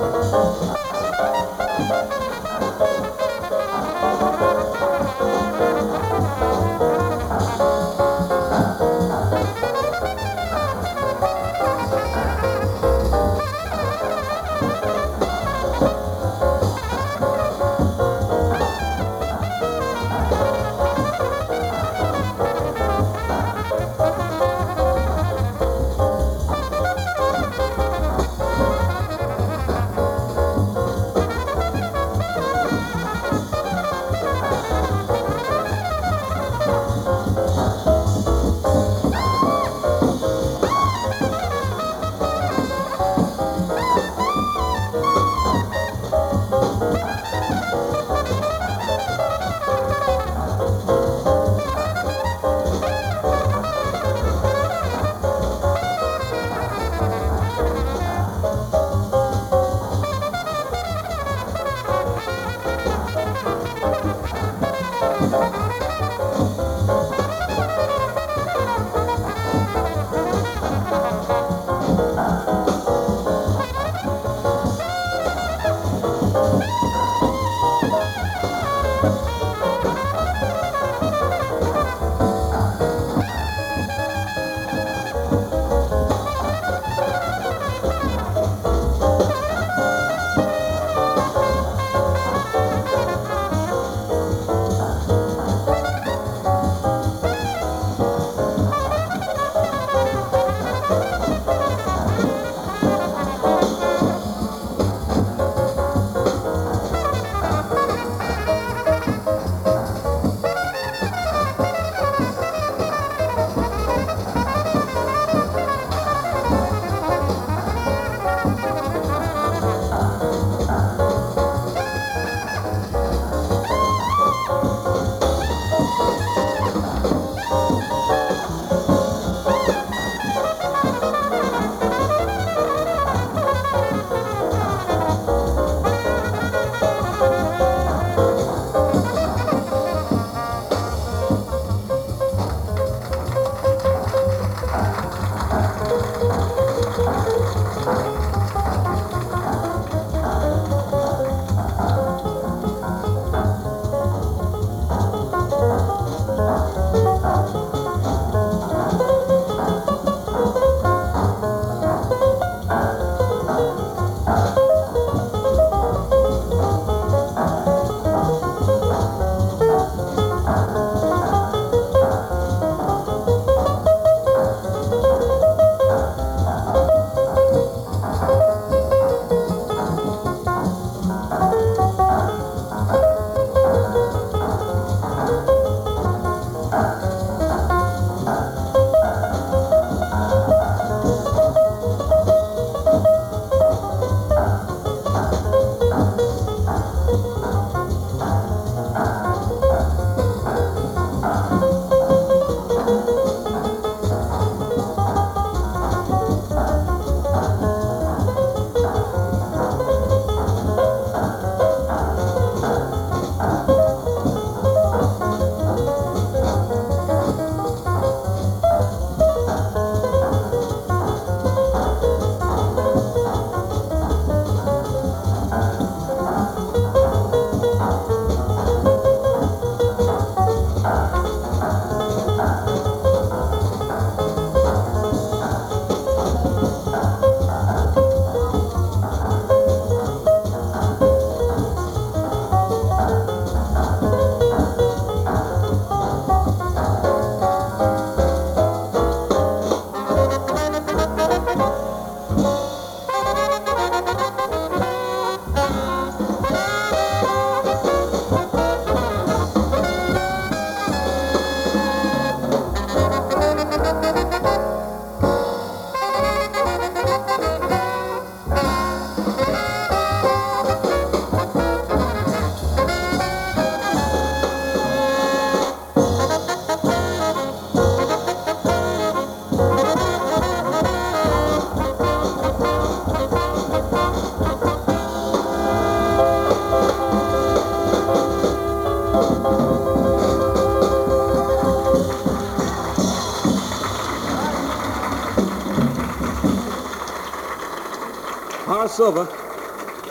Horace Silver,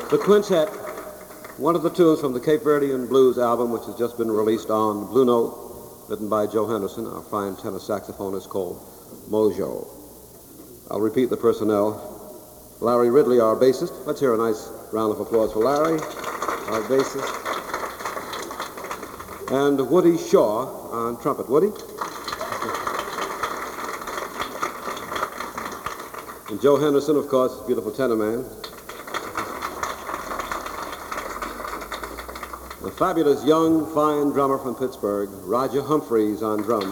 The Quintet, one of the tunes from the Cape Verdean Blues album, which has just been released on Blue Note, written by Joe Henderson, our fine tenor saxophonist, called Mojo. I'll repeat the personnel. Larry Ridley, our bassist. Let's hear a nice round of applause for Larry, our bassist. And Woody Shaw on trumpet. Woody? And Joe Henderson, of course, beautiful tenor man. The fabulous young, fine drummer from Pittsburgh, Roger Humphreys on drums.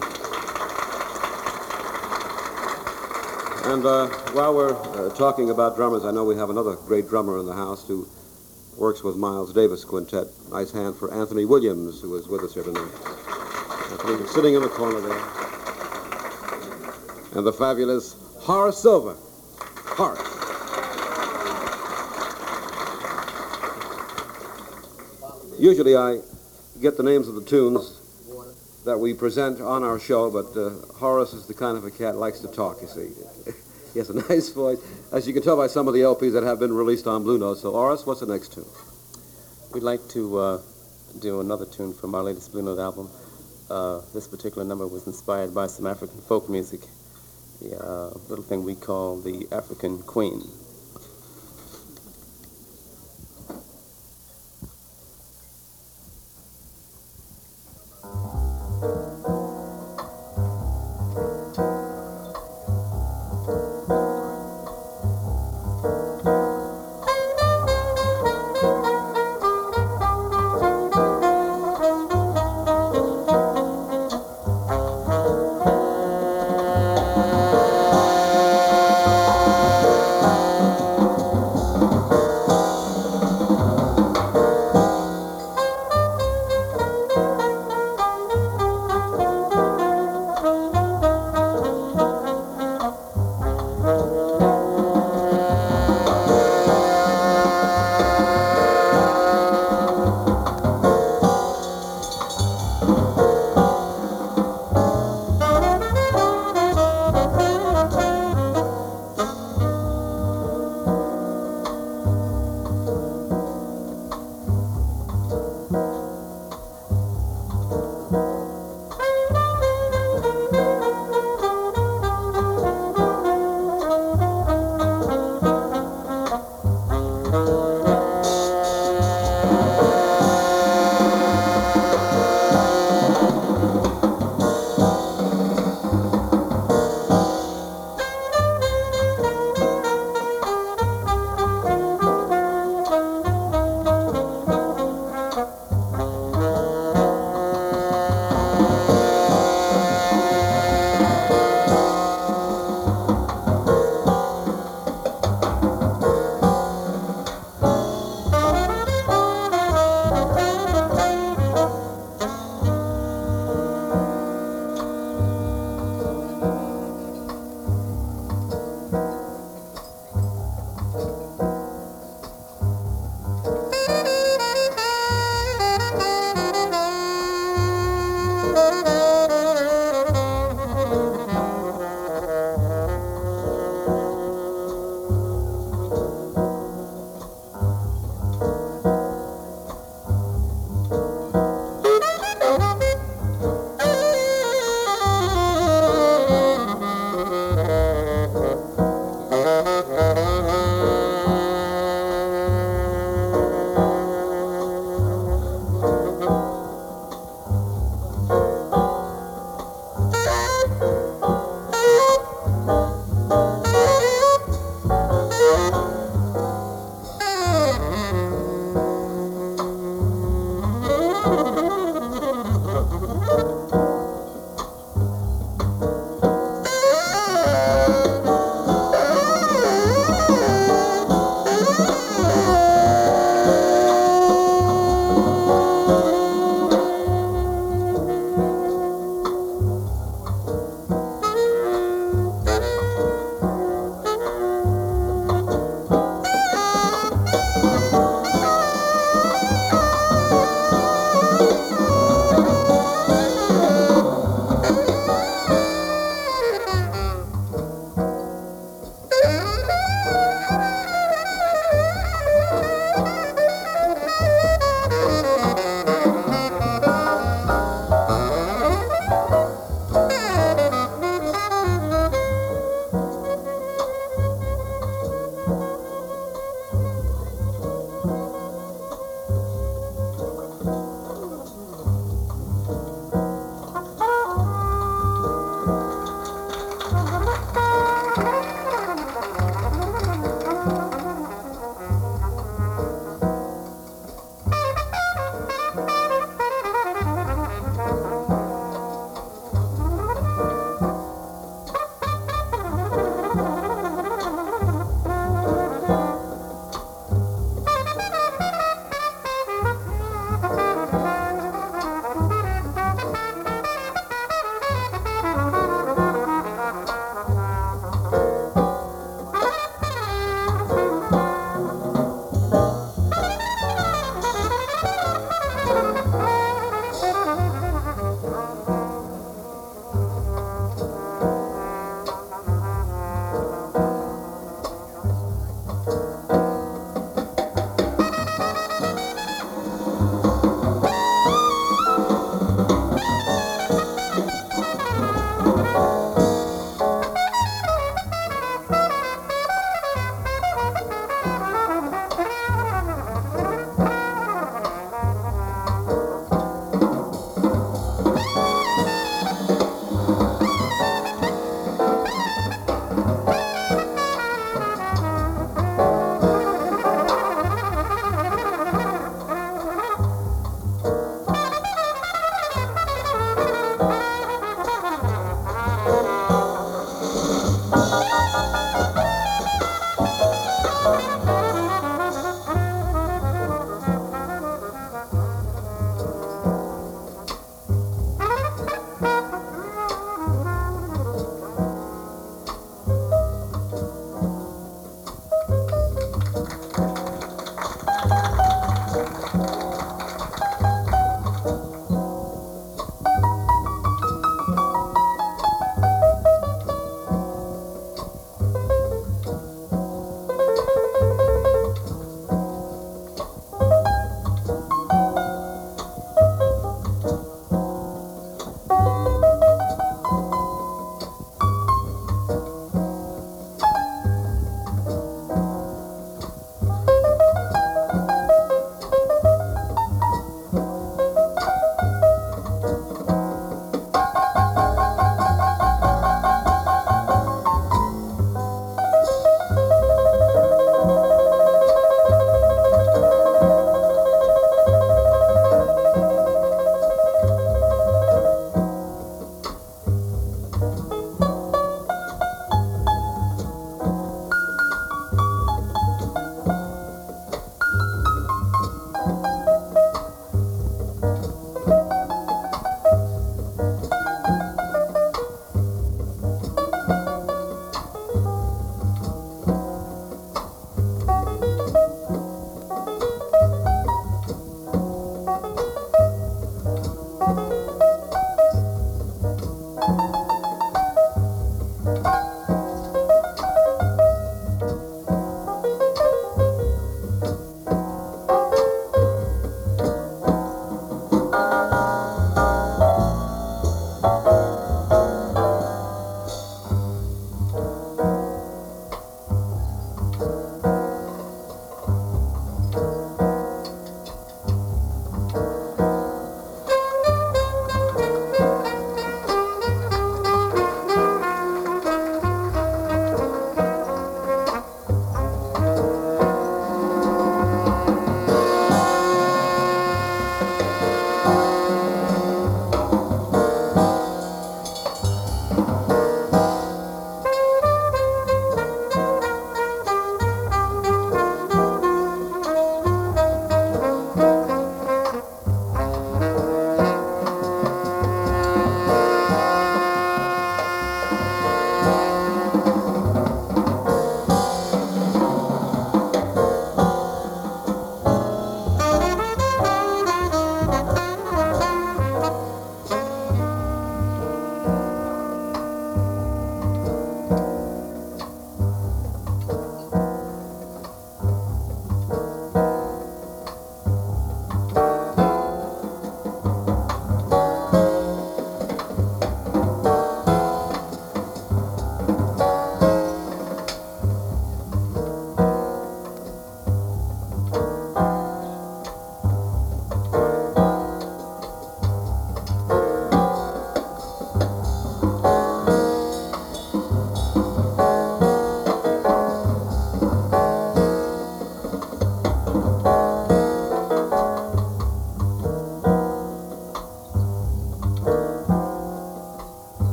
And while we're talking about drummers, I know we have another great drummer in the house who works with Miles Davis Quintet. Nice hand for Anthony Williams, who is with us here tonight. Anthony is sitting in the corner there. And the fabulous Horace Silver. Horace. Usually I get the names of the tunes that we present on our show, but Horace is the kind of a cat likes to talk, you see. He has a nice voice, as you can tell by some of the LPs that have been released on Blue Note. So, Horace, what's the next tune? We'd like to do another tune from our latest Blue Note album. This particular number was inspired by some African folk music, a little thing we call the African Queen.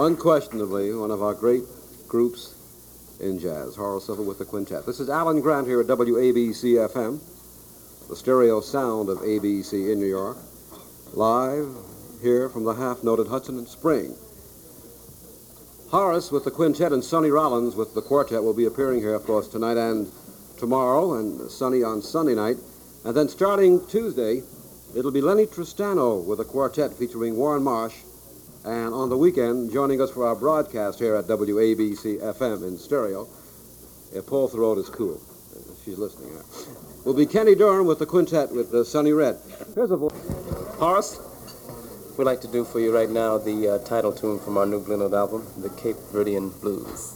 unquestionably one of our great groups in jazz, Horace Silver with the quintet. This is Alan Grant here at WABC-FM, the stereo sound of ABC in New York, live here from the half-noted Hudson and Spring. Horace with the quintet and Sonny Rollins with the quartet will be appearing here, of course, tonight and tomorrow, and Sonny on Sunday night. And then starting Tuesday, it'll be Lenny Tristano with a quartet featuring Warren Marsh, and on the weekend, joining us for our broadcast here at WABC-FM in stereo, if Paul Throat is cool. She's listening. Will be Kenny Durham with the quintet with Sonny Red. Here's a voice. Horace, we'd like to do for you right now the title tune from our new Blue Note album, the Cape Verdean Blues.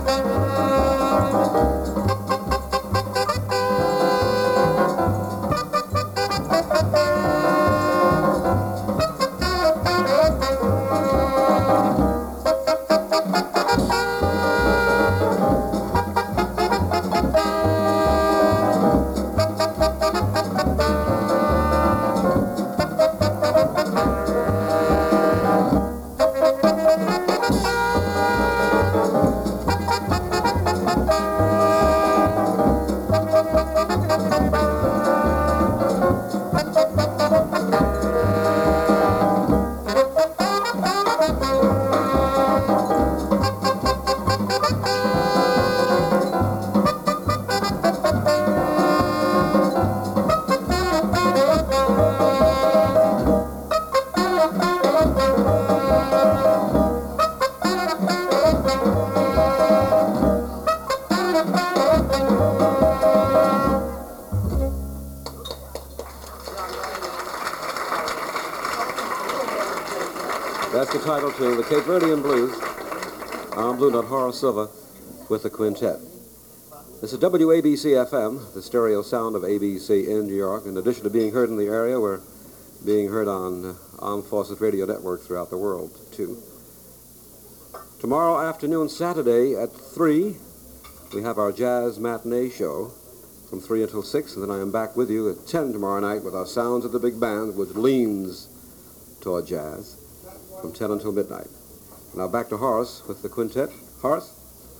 That's the title to the Cape Verdean Blues. I'm Blue Note, Horace Silva with the quintet. This is WABC-FM, the stereo sound of ABC in New York. In addition to being heard in the area, we're being heard on Armed Forces Radio Network throughout the world, too. Tomorrow afternoon, Saturday at 3, we have our Jazz Matinee Show from 3 until 6, and then I am back with you at 10 tomorrow night with our Sounds of the Big Band, which leans toward jazz, from 10 until midnight. Now back to Horace with the quintet. Horace?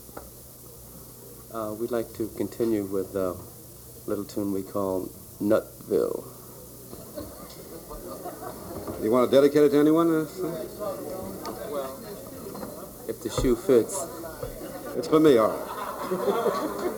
We'd like to continue with a little tune we call Nutville. You want to dedicate it to anyone? If the shoe fits. It's for me, all right.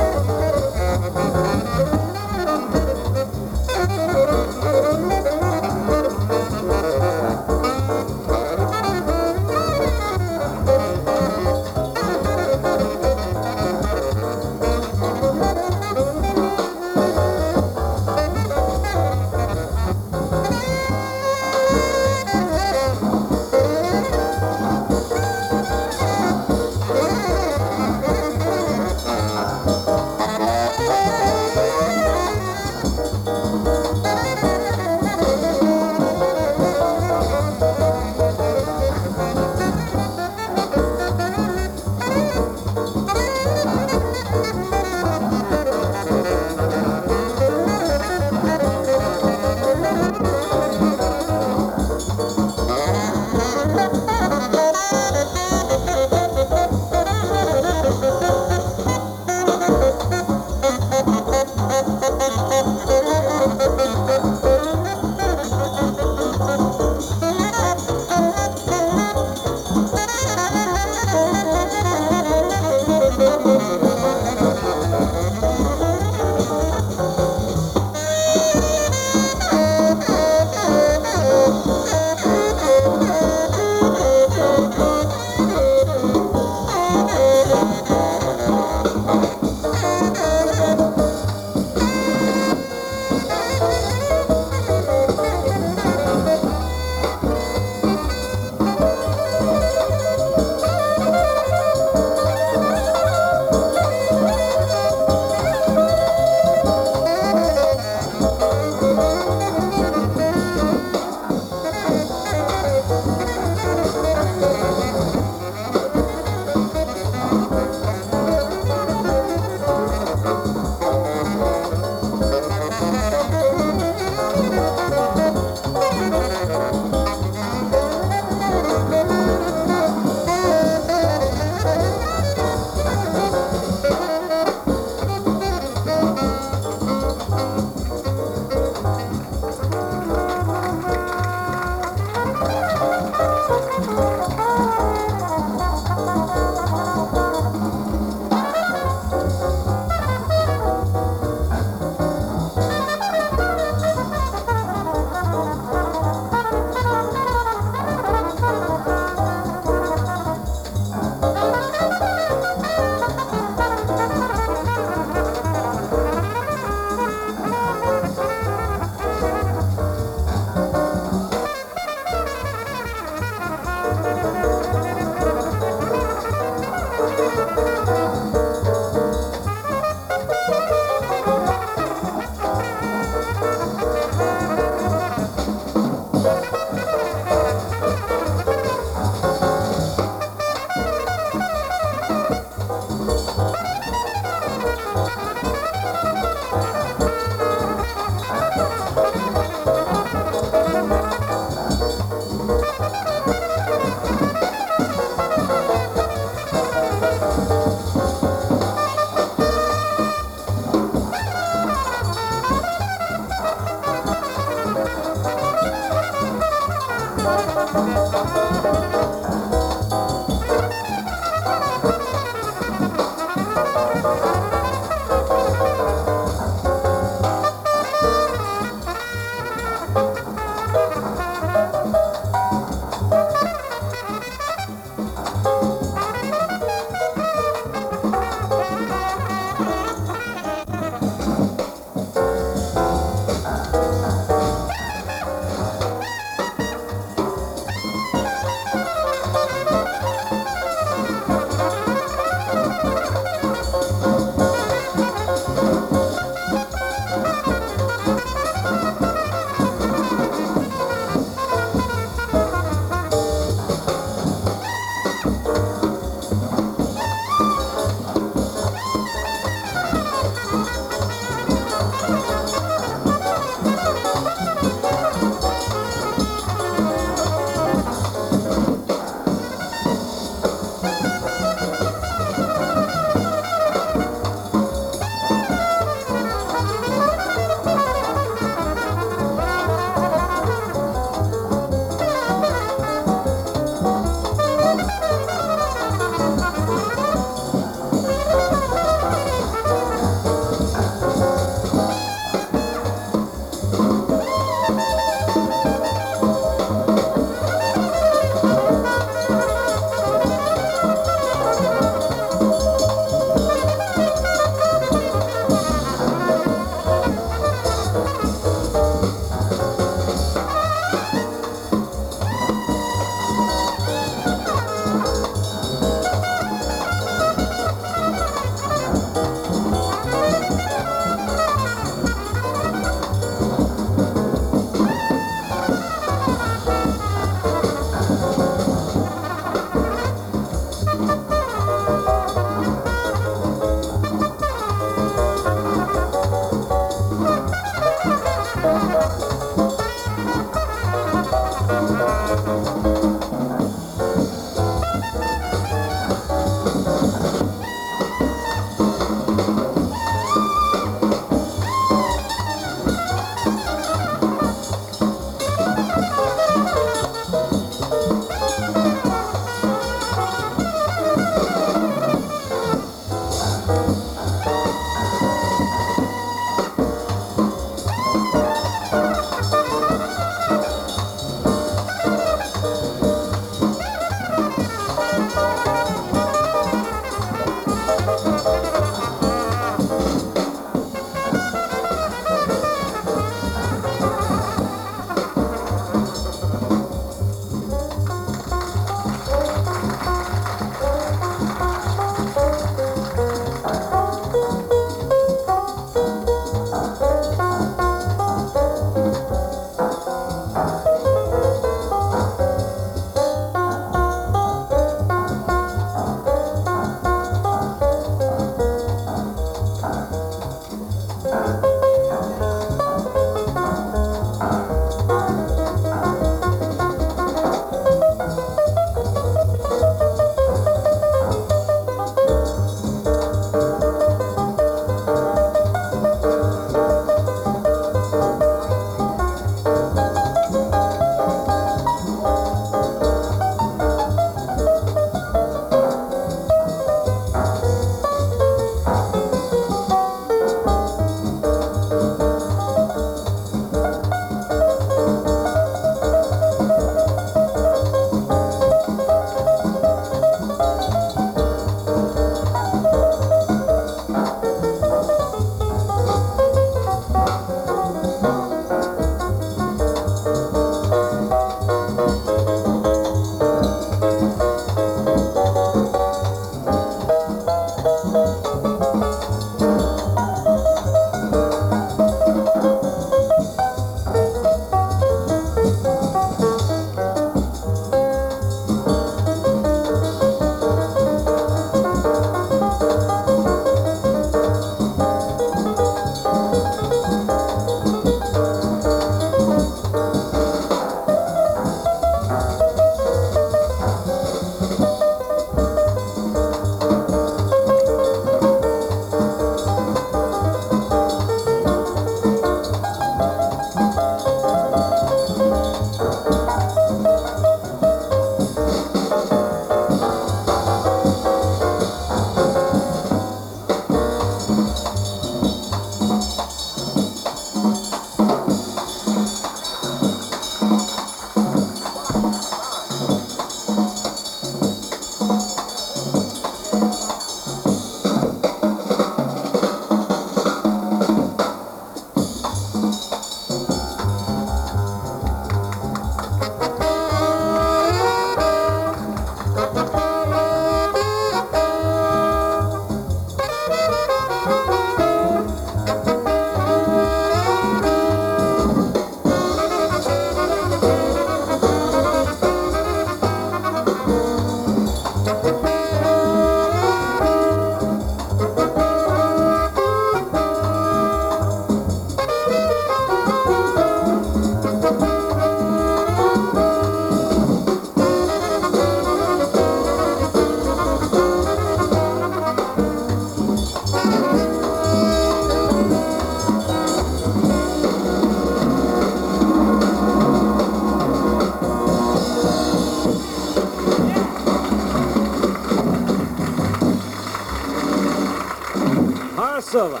Silva.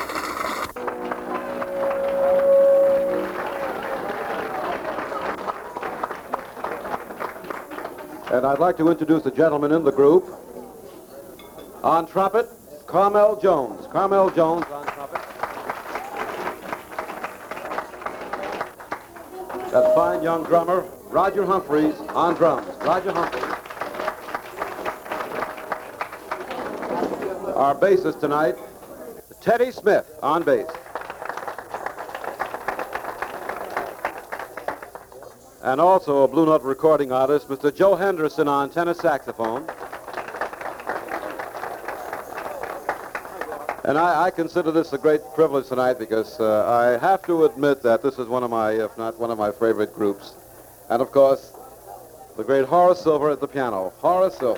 And I'd like to introduce the gentleman in the group. On trumpet, Carmel Jones. Carmel Jones on trumpet. That fine young drummer, Roger Humphreys, on drums. Roger Humphreys. Our bassist tonight, Teddy Smith, on bass. And also a Blue Note recording artist, Mr. Joe Henderson, on tenor saxophone. And I consider this a great privilege tonight because I have to admit that this is one of my, if not one of my favorite groups. And of course, the great Horace Silver at the piano. Horace Silver.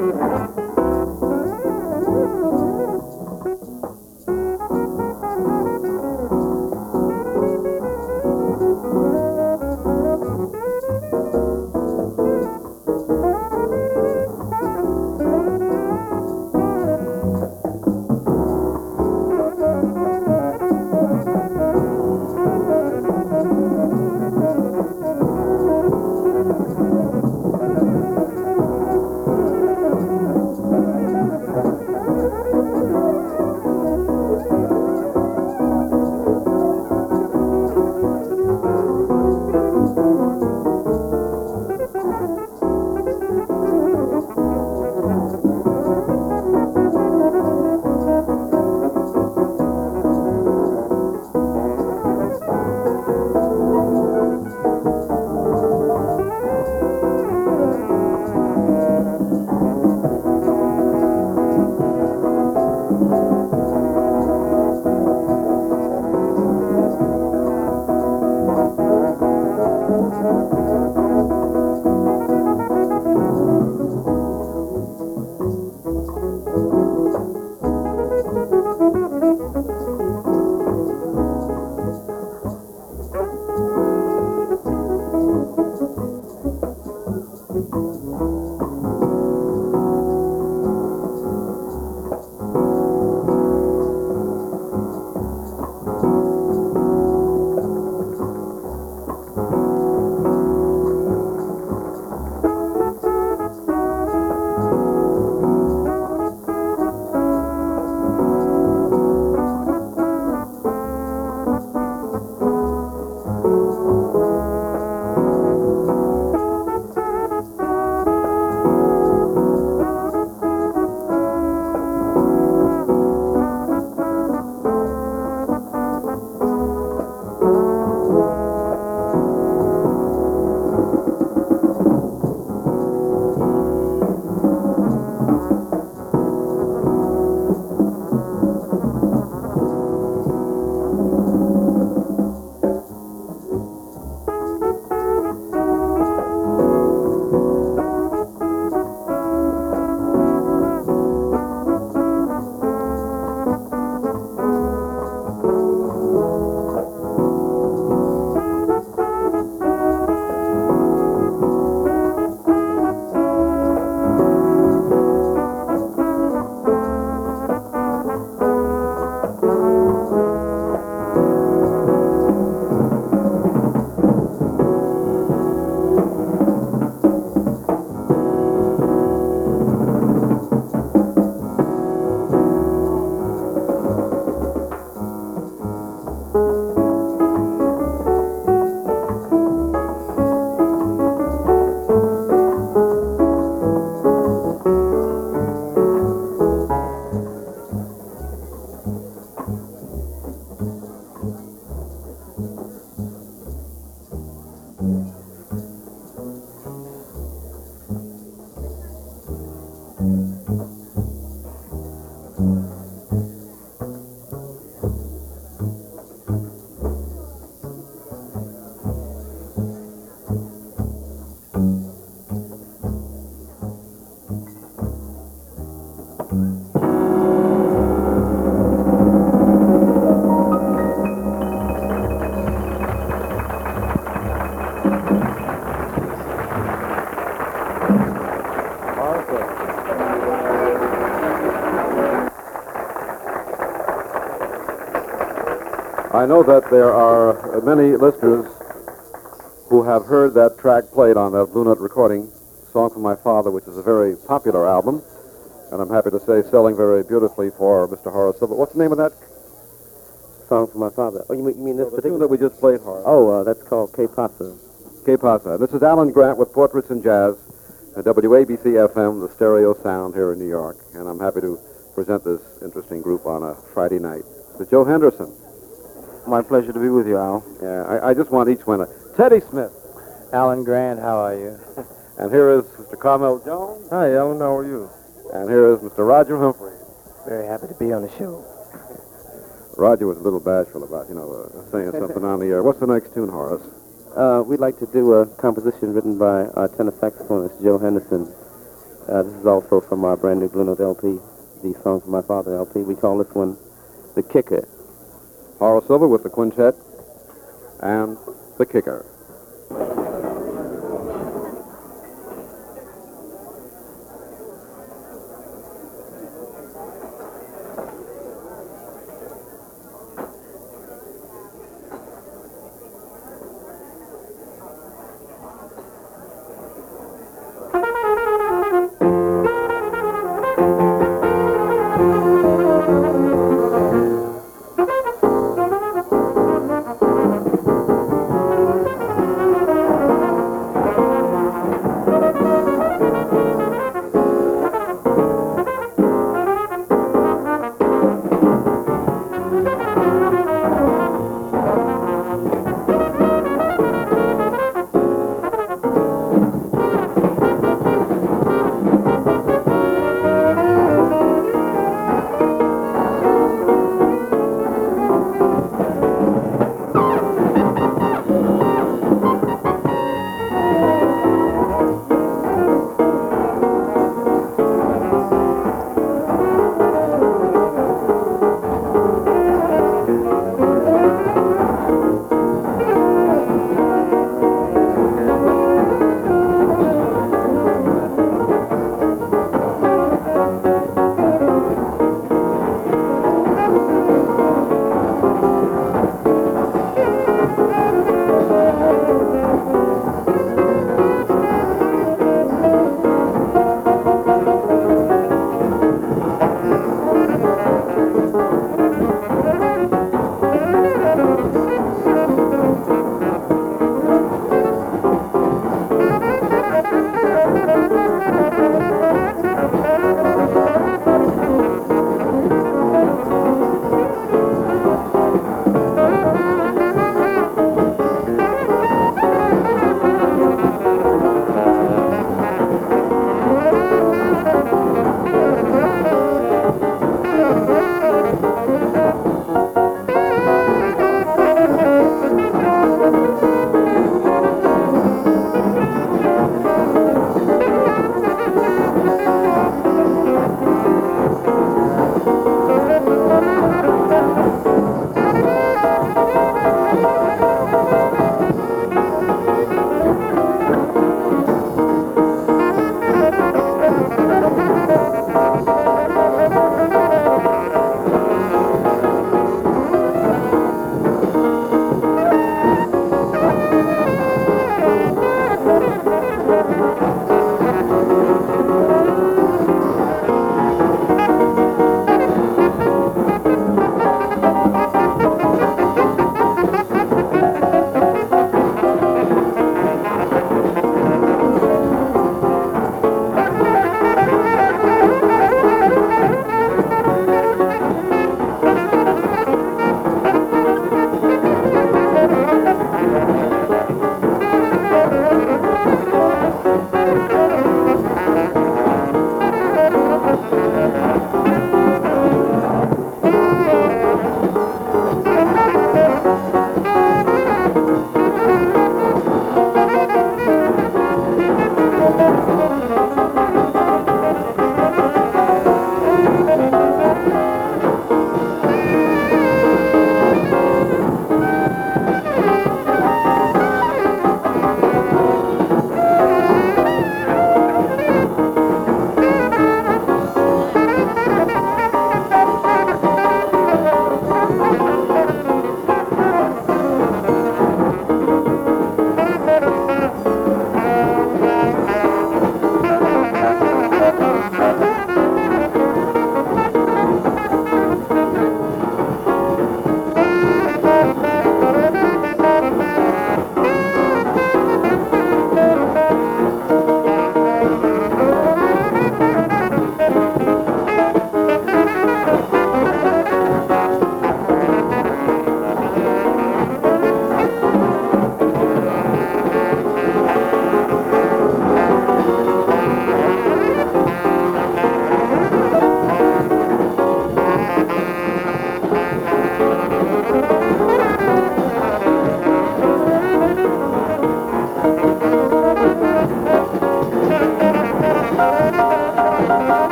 I know that there are many listeners who have heard that track played on that Blue Note recording, Song from My Father, which is a very popular album, and I'm happy to say selling very beautifully for Mr. Horace Silver. What's the name of that? Song from My Father. Oh, you mean this The particular? tune that we just played, Horace. Oh, that's called Que Pasa. Que Pasa. This is Alan Grant with Portraits in Jazz at WABC-FM, the stereo sound here in New York, and I'm happy to present this interesting group on a Friday night. So Joe Henderson. My pleasure to be with you, Al. Yeah, I just want each one. Teddy Smith. Alan Grant, how are you? And here is Mr. Carmel Jones. Hi, Alan, how are you? And here is Mr. Roger Humphrey. Very happy to be on the show. Roger was a little bashful about, saying something on the air. What's the next tune, Horace? We'd like to do a composition written by our tenor saxophonist, Joe Henderson, This is also from our brand new Blue Note LP, the Song from My Father LP. We call this one The Kicker. Horace Silver with the quintet and the kicker.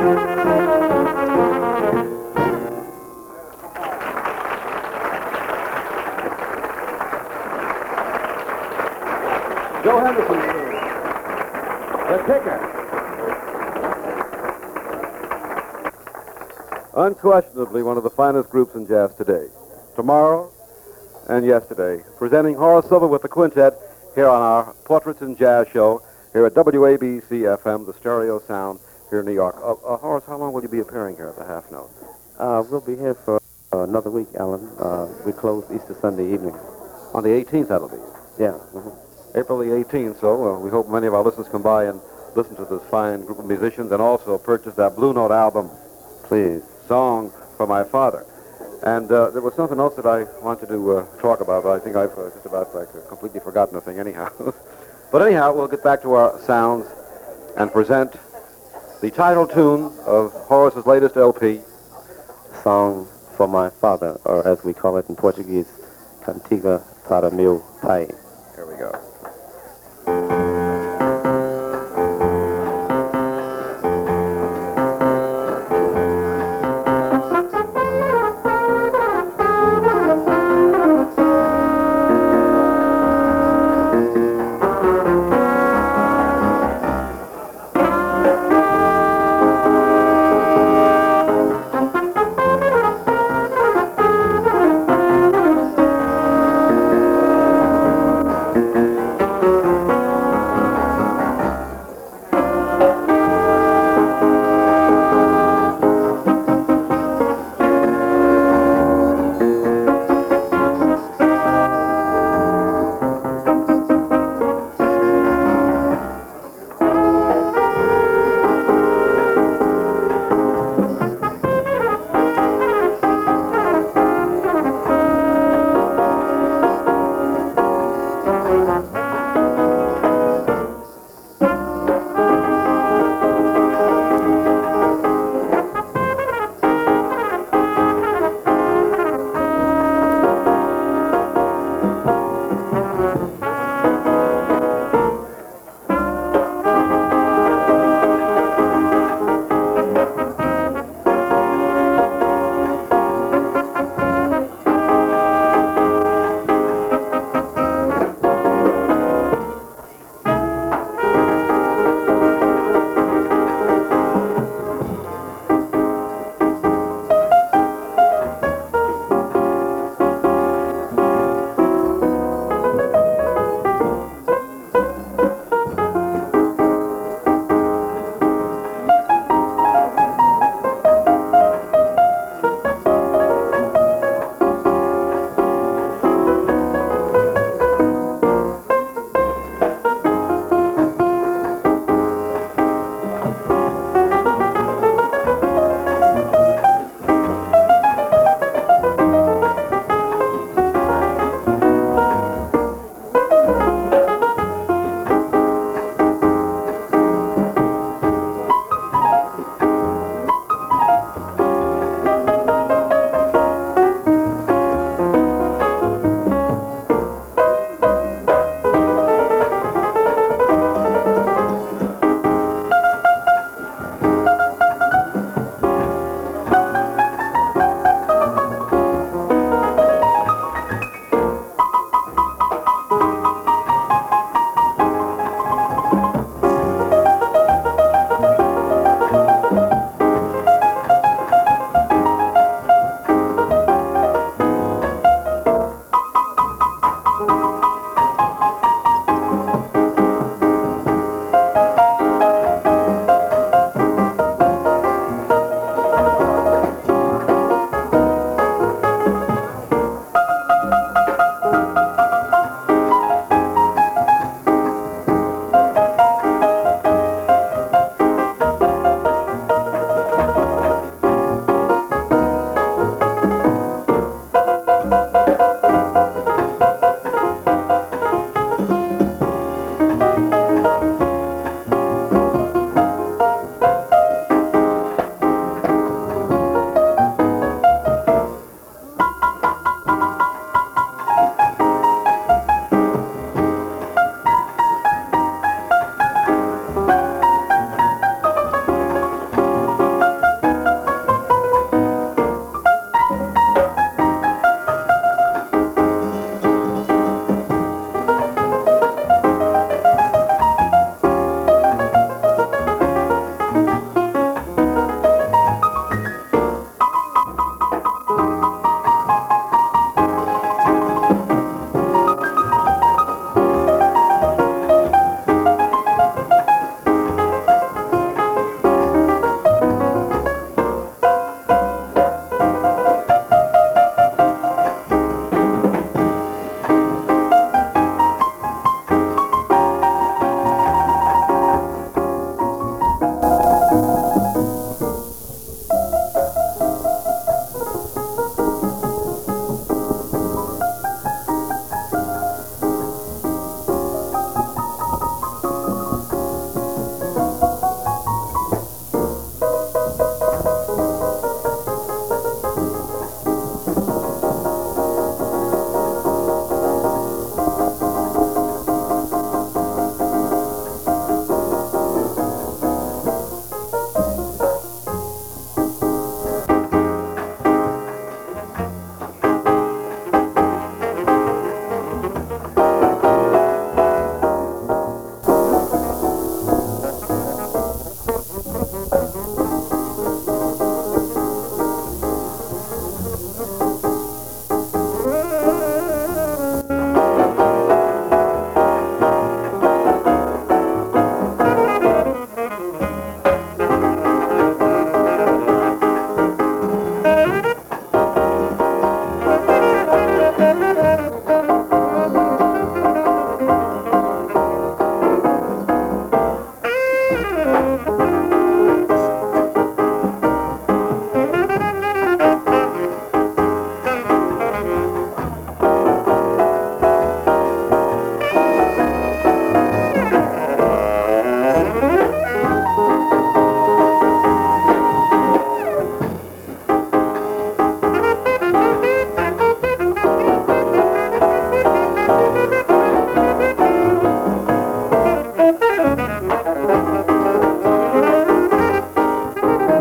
Joe Henderson, the kicker. Unquestionably one of the finest groups in jazz today. Tomorrow and yesterday, presenting Horace Silver with the quintet here on our Portraits in Jazz show here at WABC-FM, the stereo sound here in New York. Horace, how long will you be appearing here at the Half Note? We'll be here for another week, Alan. We close Easter Sunday evening. On the 18th, that'll be. Yeah. April the 18th, so we hope many of our listeners come by and listen to this fine group of musicians and also purchase that Blue Note album, Please. Song for My Father. And there was something else that I wanted to talk about, but I think I've just about completely forgotten the thing anyhow. But anyhow, we'll get back to our sounds and present the title tune of Horace's latest LP, Song for My Father, or as we call it in Portuguese, Cantiga para Meu Pai. Here we go.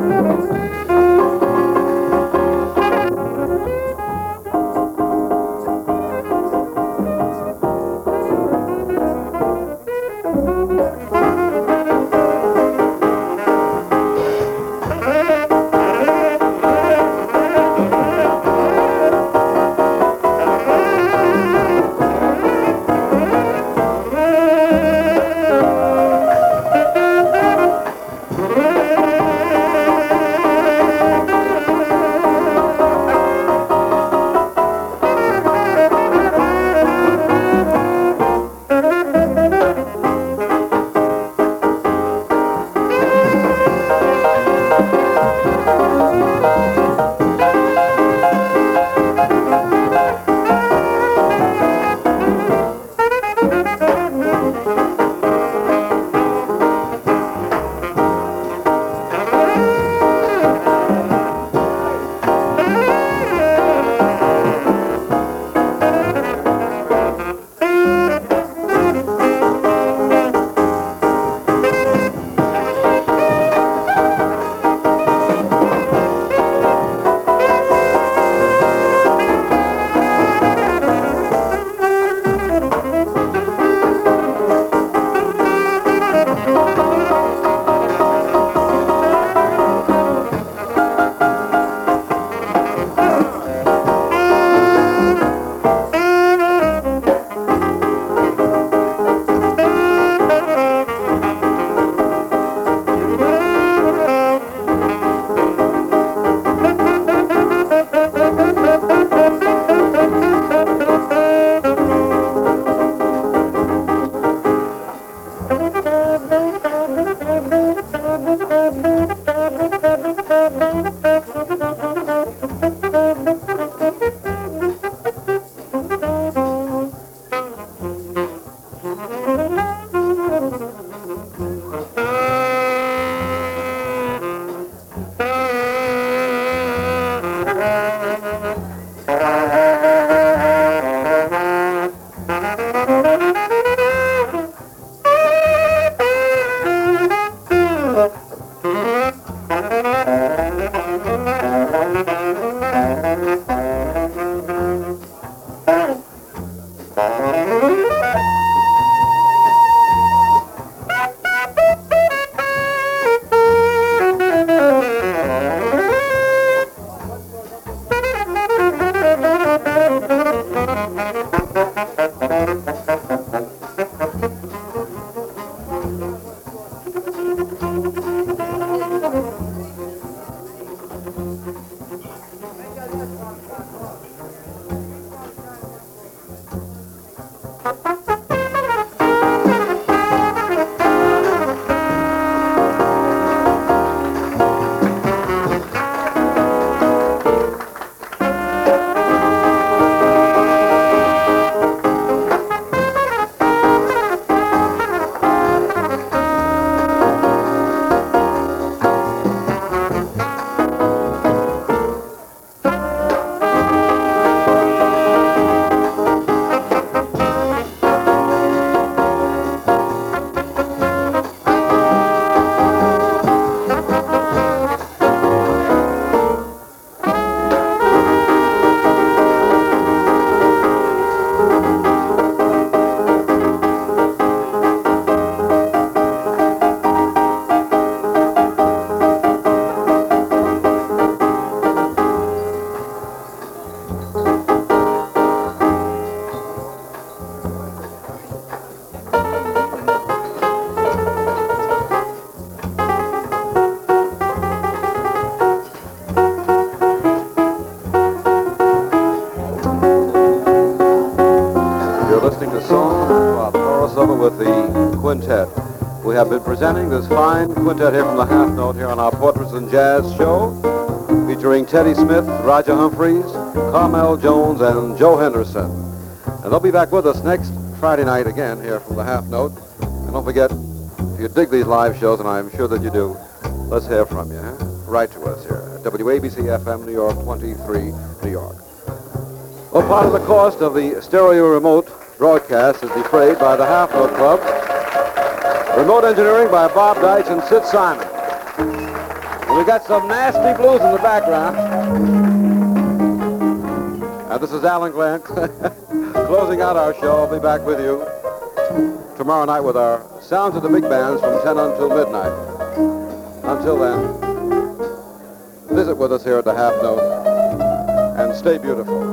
with the quintet. We have been presenting this fine quintet here from the Half Note here on our Portraits and Jazz show, featuring Teddy Smith, Roger Humphreys, Carmel Jones, and Joe Henderson. And they'll be back with us next Friday night again here from the Half Note. And don't forget, if you dig these live shows, and I'm sure that you do, let's hear from you. Huh? Write to us here at WABC-FM, New York, 23, New York. Well, part of the cost of the stereo remote broadcast is defrayed by the Half Note Club. Remote engineering by Bob Deitch and Sid Simon. We got some nasty blues in the background. And this is Alan Glenn closing out our show. I'll be back with you tomorrow night with our Sounds of the Big Bands from 10 until midnight. Until then, visit with us here at the Half Note and stay beautiful.